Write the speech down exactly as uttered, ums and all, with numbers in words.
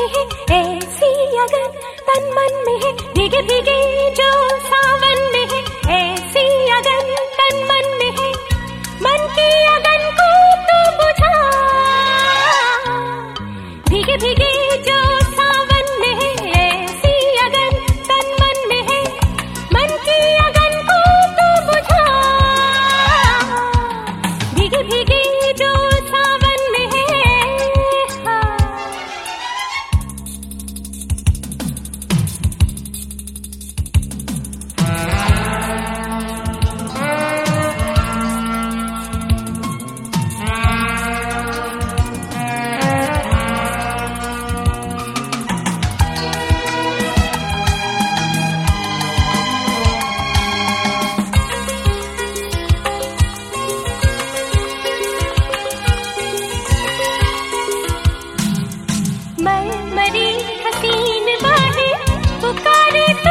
में है ऐसी अगन, तन मन में है भीगे भीगे जो सावन में है ऐसी अगन, तन मन में है। मन की अगन को तू बुझा, भीगे भीगे जो सावन में है ऐसी अगन, तन मन में है। मन की अगन को तू बुझा, भीगे भीगे जो सावन में है। मैं मरी हसीन बाहें पुकारे